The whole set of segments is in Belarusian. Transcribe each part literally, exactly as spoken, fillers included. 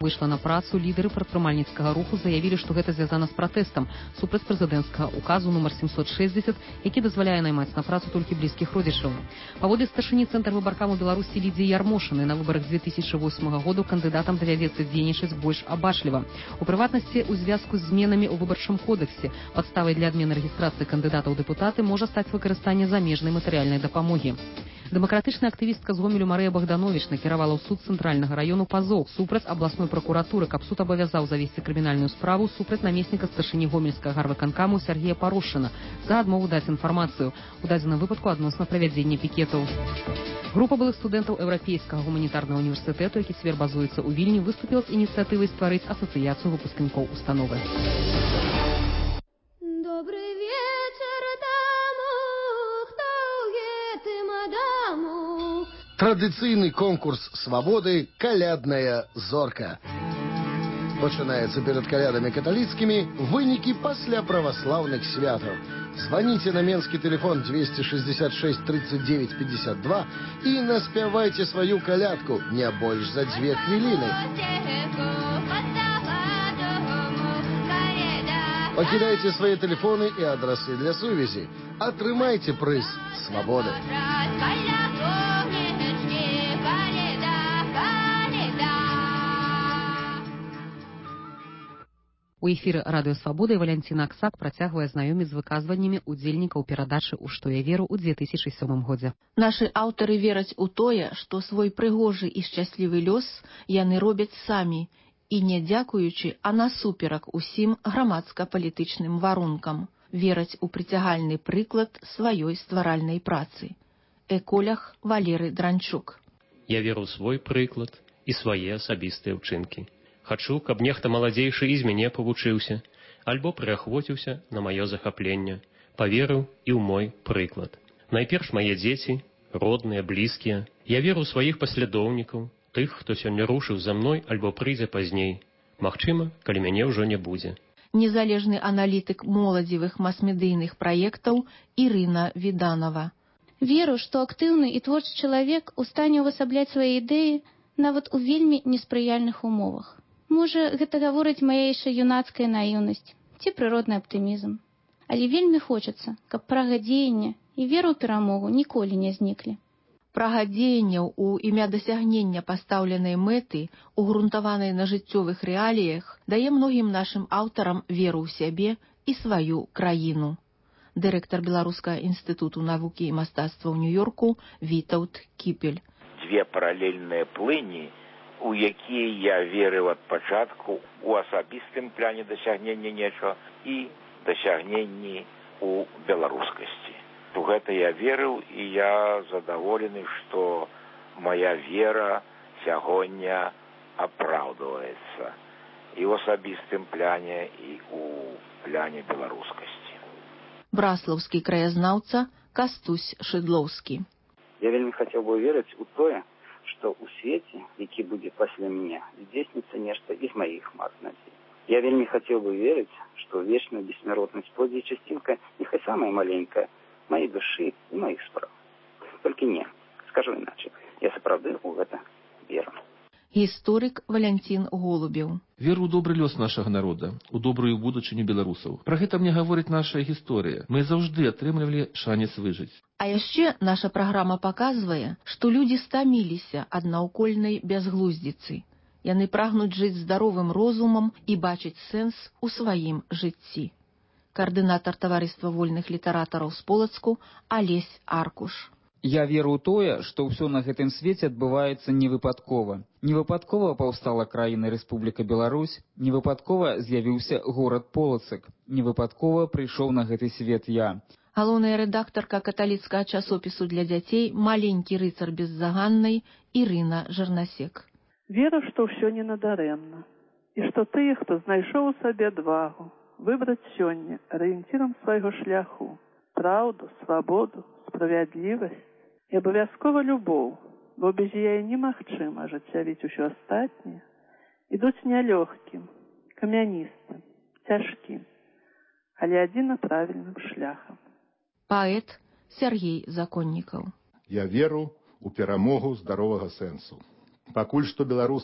выйшла на працу, лідары прадпрымальніцкага руху заявілі, што гэта звязана з пратэстам супраць прэзідэнцкага указу нумар семьсот шестьдесят, які дазваляе наймаць на працу толькі блізкіх родзічаў. Паводле старшыні цэнтр выбаркаму Беларусі Лідзіі Ярмошынай, на выбарах две тысячи восьмага году кандыдатам давядзецца дзейнічаць больш абачліва. У прыватнасці, у звязку з зменамі ў выбарчым кодексе, падставай для адмены рэгістрацыі кандыдатаў у дэпутаты можа стаць выкарыстанне замежнай матэрыяльнай дапамогі. Дэмакратычная актывістка з Гомелю Марыя Богданович накіравала ў суд цэнтральнага раёну пазоў супраць абласной пракуратуры, каб суд абавязаў завесці крымінальную справу супраць намесніка старшыні гомельскага гарвыканкаму Сергея Парошчына за адмову даць інфармацыю, у дадзеным выпадку адносна правядзення пікетаў. Група былых студэнтаў Еўрапейскага гуманітарнага універсітэту, які цяпер базуецца ў Вільні, выступіла з ініцыятывай стварыць асацыяцыю выпускнікоў установы. Добрый вечер тому, кто едет мадаму. Традыцыйны конкурс свабоды «Калядная зорка». Пачынаецца перад калядамі каталіцкімі, вынікі пасля праваслаўных святаў. Звоните на менскі телефон двести шестьдесят шесть тридцать девять пятьдесят два и наспявайте свою калядку не больш за две хвилины. Покидайте свои телефоны и адресы для сувязі. Атрымайте прыз свободы. У эфіры радыё Свабода Валянціна Аксак працягвае знаёміць з выказваннямі удзельнікаў перадачы «У што я веру» ў две тысячи сёмым годзе. Нашы аўтары вераць у тое, што свой прыгожы і шчаслівы лёс яны робяць самі, і не дзякуючы, а насуперак усім грамадска-палітычным варункам. Вераць у прыцягальны прыклад сваёй стваральнай працы. Эколях Валеры Дранчук. Я веру ў свой прыклад і свае асабістыя ўчынкі. Хачу, каб нехта маладзейшы і з мяне павучыўся, альбо прыахвоціўся на маё захапленне, паверыў і ў мой прыклад. Найперш мае дзеці, родныя, блізкія. Я веру ў сваіх паслядоўнікаў, тых, хто сёння рушыў за мной альбо прыйдзе пазней. Магчыма, калі мяне ўжо не будзе. Незалежны аналітык моладзевых мас-медыйных праектаў Ірына Віданова. Веру, што актыўны і творчы чалавек у стане ўвасабляць свае ідэі нават у вельмі неспрыяльных умовах. Можа, гэта гаворыць мая яшчэ юнацкая наіўнасць ці прыродны аптымізм. Але вельмі хочацца, каб прага дзеяння і веру ў перамогу ніколі не зніклі. Прага дзеянняў у імя дасягнення пастаўленай мэты, угрунтаванай на жыццёвых рэаліях, дае многім нашым аўтарам веру ў сябе і сваю краіну. Дырэктар Беларускага інстытуту навукі і мастацтва ў Нью-Йорку Вітаўт Кіпель. Две паралельныя плыні, у якія я верыў ад пачатку у асабістым пляне дасягнення нечага і дасягненні у беларускасці. У гэта я верыў, і я задаволены, што моя вера сягоння апраўдваецца і ў асабістым пляне, і ў пляне беларускасці. Браслаўскі краязнаўца Кастусь Шыдлоўскі. Я вельмі хацеў бы верыць у тое, што ў свеце, які будзе пасля мяне, здзейсніцца нешта і з маіх мар надзей. Я вельмі хацеў бы верыць, што вечная бессмяротнасць пойдзе часцінка, няхай самая маленькая, маёй душы і маіх спраў. Толькі не, скажу іначай, я сапраўды ў гэта веру. Гісторык Валянцін Голубеў. Веру ў добры лёс нашага народа, у добрую будучыню беларусаў. Пра гэта мне гаворыць наша гісторыя. Мы заўжды атрымлівалі шанец выжыць. А яшчэ наша праграма паказвае, што людзі стаміліся ад наўкольнай бязглуздзіцы. Яны прагнуць жыць здаровым розумам і бачыць сэнс у сваім жыцці. Каардынатар таварыства вольных літаратараў з Полацку Алесь Аркуш. Я веру ў тое, што ўсё на гэтым свеце адбываецца невыпадкова. Невыпадкова паўстала краіна Рэспубліка Беларусь, невыпадкова з'явіўся горад Полацак, невыпадкова прыйшоў на гэты свет я. Галоўная рэдактарка каталіцкага часопісу для дзяцей «Маленькі рыцар беззаганнай» Ірына Жарнасек. Веру, што ўсё не надарэмна, і што тыя, хто знайшоў у сабе адвагу, выбраць сёння арыенцірам свайго шляху, праўду, свабоду, справядлівасць і абавязкова любоў, бо без яе немагчыма ажыццявіць усё астатняе, ідуць нялёгкім, камяністым, цяжкім, але адзіна правільным шляхам. Паэт Сергей Законнікаў. Я веру ў перамогу здаровага сэнсу. Пакуль што беларусы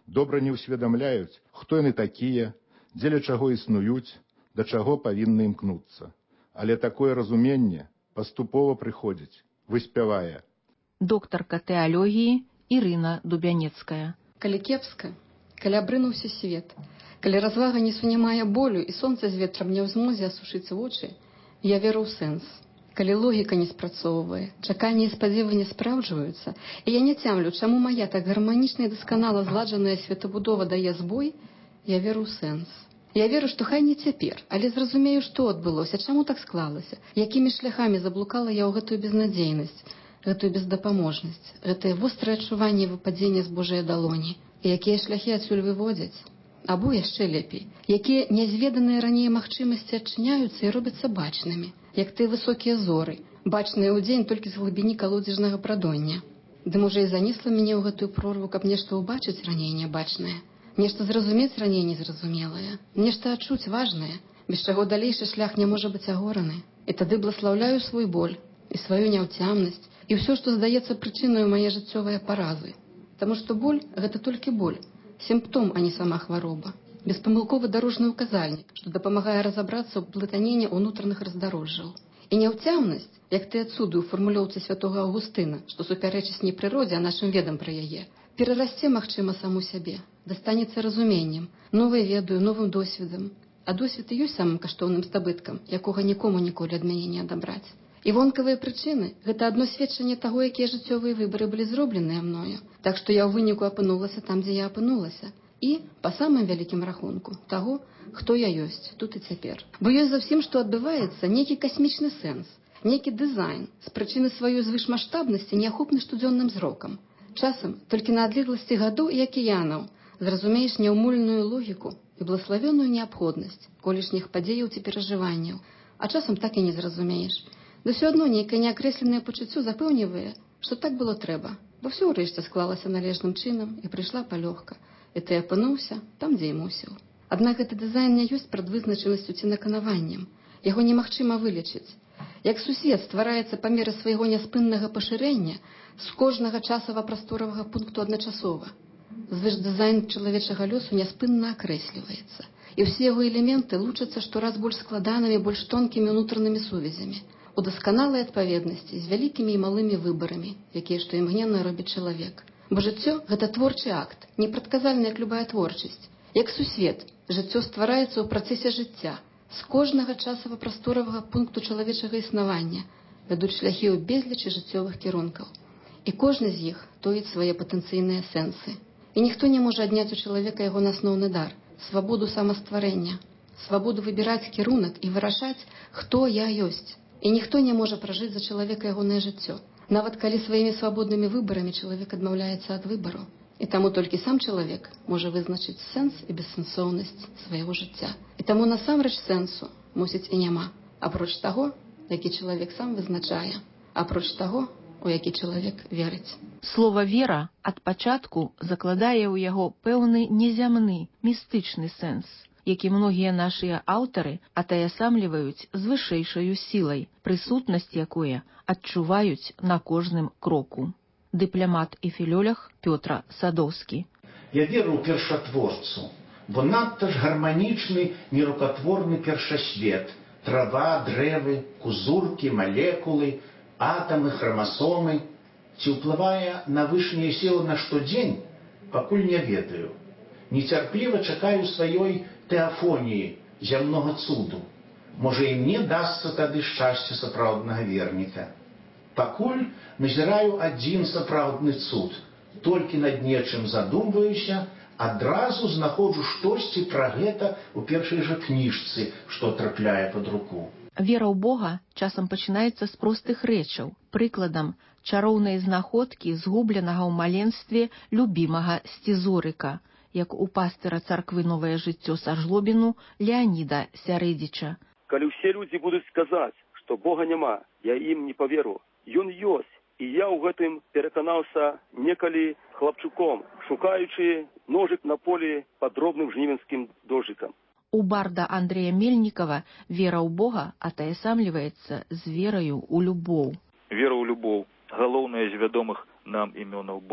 добра не ўсведамляюць, хто яны такія, дзеля чаго існуюць, да чаго павінны імкнуцца. Але такое разуменне паступова прыходзіць, выспявае. Доктарка тэалогіі Ірына Дубянецкая. Калі кепска, калі абрынуўся свет, калі развага не сунімае болю і сонца з ветрам не ў змозе асушыць вочы, я веру ў сэнс. Калі логіка не спрацоўвае, чаканні і спадзевы не спраўджваюцца, і я не цямлю, чаму мая так гарманічна і дасканала зладжаная светабудова дае збой, я веру ў сэнс. Я веру, што хай не цяпер, але зразумею, што адбылося, чаму так склалася, якімі шляхамі заблукала я ў гэтую безнадзейнасць, гэтую бездапаможнасць, гэтае вострае адчуванне выпадзення з Божай далоні, і якія шляхі адсюль выводзяць. Або яшчэ лепей, якія нязведаныя раней магчымасці адчыняюцца і робяцца бачнымі, як тыя высокія зоры, бачныя ўдзень толькі з глыбіні калодзежнага прадоння. Ды можа і занесла мяне ў гэтую прорву, каб нешта ўбачыць раней нябачнае, нешта зразумець раней незразумелае, нешта адчуць важнае, без чаго далейшы шлях не можа быць агораны. І тады бласлаўляю свой боль і сваю няўцямнасць і ўсё, што здаецца прычынаю мае жыццёвыя паразы. Таму што боль – гэта толькі боль, сімптом, а не сама хвароба. Беспамылковы дарожны ўказальнік, што дапамагае разабрацца ў блытанені ўнутраных раздарожжаў. І няўцямнасць, як тыя цуды ў фармулёўцы святога Аўгустына, што супярэчыць не прыродзе, а нашым ведам пра яе, перарасце, магчыма, саму сябе, дастанецца разуменнем, новай ведаю, новым досведам. А досвед і ёсць самым каштоўным здабыткам, якога нікому ніколі ад мяне не адабраць. І вонкавыя прычыны – гэта адно сведчанне таго, якія жыццёвыя выбары былі зробленыя мною. Так што я ў выніку апынулася там, дзе я апынулася. І, па самым вялікім рахунку, таго, хто я ёсць тут і цяпер. Бо ёсць за ўсім, што адбываецца, нейкі касмічны сэнс, нейкі дызайн, з прычыны сваёй звышмаштабнасці неахопны штодзённым зрокам. Часам, толькі на адлегласці гадоў і акіянаў, зразумееш няўмольную логіку і блаславёную неабходнасць колішніх падзеяў ці перажыванняў, а часам так і не зразумееш. Да ўсё адно нейкае неакрэсленае пачуццё запэўнівае, што так было трэба, бо ўсё ўрэшце склалася належным чынам і прыйшла палёгка, і ты апынуўся там, дзе і мусіў. Аднак гэты дызайн не ёсць прадвызначанасцю ці наканаваннем. Яго немагчыма вылечыць. Як сусвет ствараецца па меры свайго няспыннага пашырэння з кожнага часава-прасторавага пункту адначасова, звышдызайн чалавечага лёсу няспынна акрэсліваецца, і ўсе яго элементы лучацца штораз больш складанымі, больш тонкімі ўнутранымі сувязямі, у дасканалай адпаведнасці з вялікімі і малымі выбарамі, якія што імгненна робіць чалавек. Бо жыццё – гэта творчы акт, непрадказальны, як любая творчасць. Як сусвет, жыццё ствараецца ў працэсе жыцця, з кожнага часава-прасторавага пункту чалавечага існавання, вядуць шляхі ў безлічы жыццёвых кірункаў. І кожны з іх тоіць свае патэнцыйныя сэнсы. І ніхто не можа адняць у чалавека яго асноўны дар – свабоду самастварэння, свабоду выбіраць кірунак і вырашаць, хто я ёсць. І ніхто не можа пражыць за чалавека ягонае жыццё, нават калі сваімі свабоднымі выбарамі чалавек адмаўляецца ад выбару. І таму толькі сам чалавек можа вызначыць сэнс і бессэнсоўнасць свайго жыцця. І таму насамрэч сэнсу, мусіць, і няма, апроч таго, які чалавек сам вызначае, апроч таго, у які чалавек верыць. Слова «вера» ад пачатку закладае ў яго пэўны незямны, містычны сэнс, які многія нашыя аўтары атаясамліваюць з вышэйшаю сілай, прысутнасць якое адчуваюць на кожным кроку. Дыпламат і філёлог Пётр Садоўскі. Я веру ў першатворцу, бо надта ж гарманічны, нерукатворны першасвет, трава, дрэвы, кузуркі, малекулы, атамы, храмасомы. Ці ўплывае на вышнія сілы на штодзень, пакуль не ведаю. Нецярпліва чакаю сваёй тэафоніі, зямнога цуду. Можа, і мне дасца тады шчасце сапраўднага верніка. Пакуль назіраю адзін сапраўдны цуд. Толькі над нечым задумваюся, адразу знаходжу штосьці пра гэта ў першай жа кніжцы, што трапляе пад руку. Вера ў Бога часам пачынаецца з простых рэчаў, прыкладам чароўнай знаходкі згубленага ў маленстве любімага Сцізорыка, як у пастыра царквы «Новае жыццё» са Жлобіну Леаніда Сярэдзіча. Калі ўсе людзі будуць сказаць, што Бога няма, я ім не паверу. Ён ёсць, і я ў гэтым пераканаўся некалі хлапчуком, шукаючы ножык на полі пад дробным жнівенскім дождыкам. У барда Андрэя Мельнікава вера ў Бога атаясамліваецца з вераю ў любоў. Вера ў любоў – галоўнае з вядомых нам імёнаў Бога.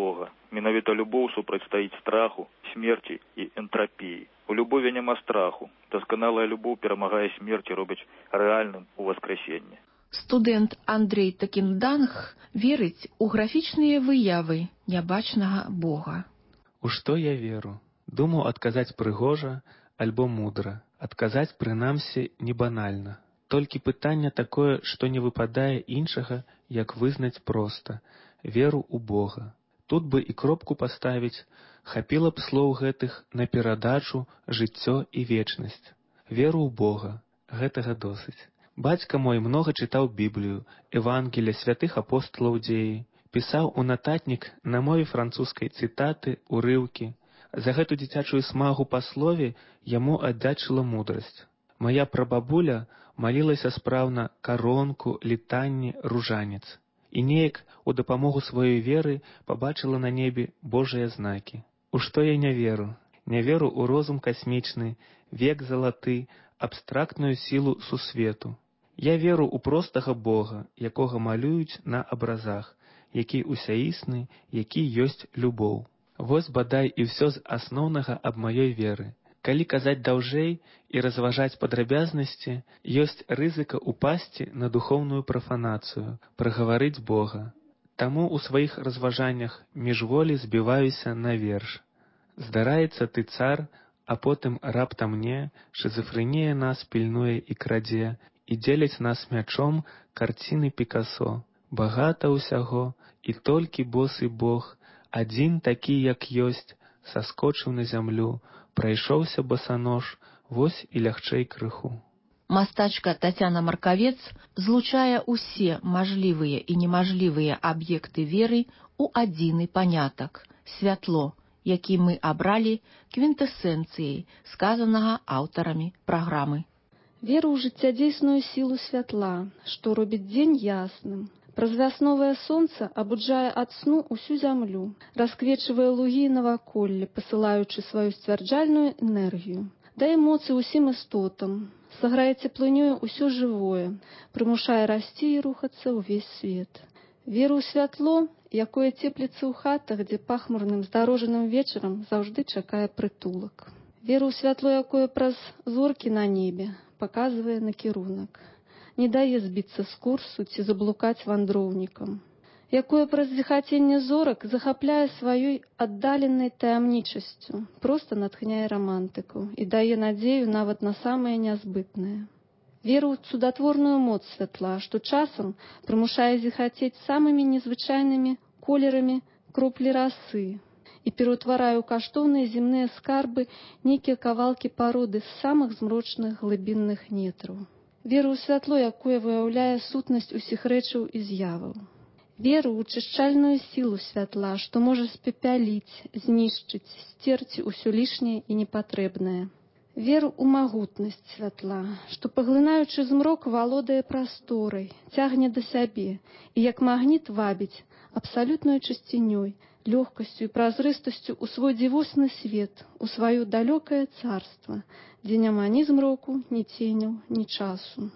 Менавіта любоў супрацьстаіць страху, смерці і энтрапіі. У любові няма страху. Дасканалая любоў перамагае смерць і робіць рэальным у воскресенне. Студэнт Андрей Такінданг верыць у графічныя выявы нябачнага Бога. У што я веру? Думаю, адказаць прыгожа альбо мудра. Адказаць, прынамсі, не банальна. Толькі пытанне такое, што не выпадае іншага, як вызнаць проста. Веру ў Бога. Тут бы і кропку паставіць, хапіла б слоў гэтых на перадачу, жыццё і вечнасць. Веру ў Бога. Гэтага досыць. Бацька мой многа чытаў Біблію, Евангелія святых апосталаў дзеі, пісаў у нататнік на мове французскай цытаты, урыўкі. За гэту дзіцячую смагу па слове яму аддзячыла мудрасць. Мая прабабуля малілася спраўна каронку, літанні, ружанец. І неяк у дапамогу сваёй веры пабачыла на небе Божыя знакі. У што я не веру? Не веру ў розум касмічны, век залаты, абстрактную сілу сусвету. Я веру ў простага Бога, якога малююць на абразах, які усяісны, які ёсць любоў. Вось бадай і ўсё з асноўнага аб маёй веры. Калі казаць даўжэй і разважаць падрабязнасці, ёсць рызыка ўпасці на духоўную прафанацыю, прагаварыць Бога. Таму ў сваіх разважаннях міжволі збіваюся на верш. Здараецца ты цар, а потым раптам мне, шызафрэнія нас пільнуе і крадзе, і дзеляць нас мячом карціны Пікасо. Багата ўсяго, і толькі босы Бог, адзін такі, як ёсць, саскочыў на зямлю, прайшоўся басанож, вось і лягчэй крыху. Мастачка Тацяна Маркавец злучае ўсе мажлівыя і немажлівыя аб'екты веры ў адзіны панятак – святло, які мы абралі квінтэсэнцыяй сказанага аўтарамі праграмы. Веру ў жыццядзейсную сілу святла, што робіць дзень ясным. Праз вясновае сонца абуджае ад сну усю зямлю, расквечвае лугі і наваколле, пасылаючы сваю сцвярджальную энергію. Дае моцы ўсім істотам, саграе цеплынёю ўсё жывое, прымушае расці і рухацца ўвесь свет. Веру ў святло, якое цепліцца ў хатах, дзе пахмурным здарожаным вечарам заўжды чакае прытулак. Веру ў святло, якое праз зоркі на небе паказвае накірунак. Не дае збіцца з курсу ці заблукаць вандроўнікам, якое праз зіхаценне зорак захапляе сваёй аддаленай таямнічасцю, проста натхняе рамантыкаў і дае надзею нават на самае нязбытнае. Веру ў цудатворную моц святла, што часам прымушае зіхацець самымі незвычайнымі колерамі кроплі расы і пераўтварае ў каштоўныя земныя скарбы нейкія кавалкі пароды з самых змрочных глыбінных нетраў. Веру ў святло, якое выяўляе сутнасць усіх рэчаў і з'яваў. Веру ў чышчальную сілу святла, што можа спепяліць, знішчыць, сцерці ўсё лішняе і непатрэбнае. Веру ў магутнасць святла, што, паглынаючы змрок, валодае прасторай, цягне да сябе і, як магніт, вабіць абсалютнаю чысцінёй, лёгкасцю і празрыстасцю ў свой дзівосны свет, у сваё далёкае царства, дзе няма ні змроку, ні ценяў, ні часу.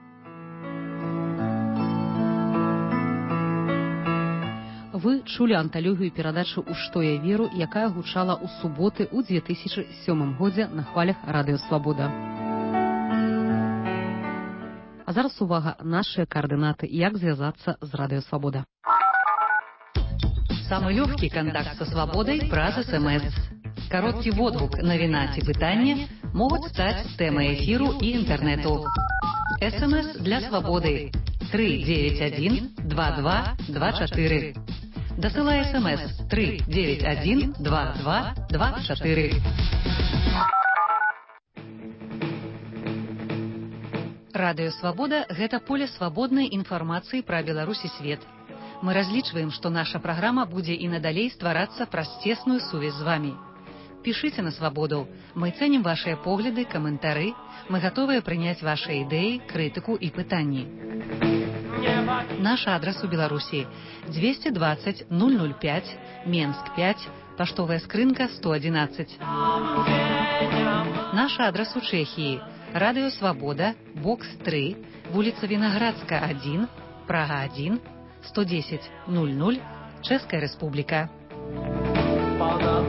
Вы чулі анталогію перадачы «У што я веру», якая гучала ў суботы ў две тысячы сёмым годзе на хвалях Радыё Свабода. А зараз увага, нашыя координаты, як звязаться с Радио Свобода. Самый легкий контакт со свободой праз СМС. Короткий водгук навіна ці пытанне могут стать темой эфиру и интернету. СМС для свободы три девять один два два два четыре. Досылай СМС три девять один два два два четыре. Радыё Свабода – гэта поле свабоднай інфармацыі пра Беларусь і свет. Мы разлічваем, што наша праграма будзе і надалей стварацца праз цесную сувязь з вамі. Пішыце на Свабоду. Мы цэнім вашыя погляды, каментары. Мы гатовыя прыняць вашыя ідэі, крытыку і пытанні. Наш адрас у Беларусі двести двадцать ноль ноль пять, Менск пять, паштовая скрынка сто одиннадцать. Наш адрас у Чэхіі Радыё Свабода, бокс три, вуліца Вінаградска один, Прага один, сто десять ноль ноль, Чэшская Рэспубліка. спална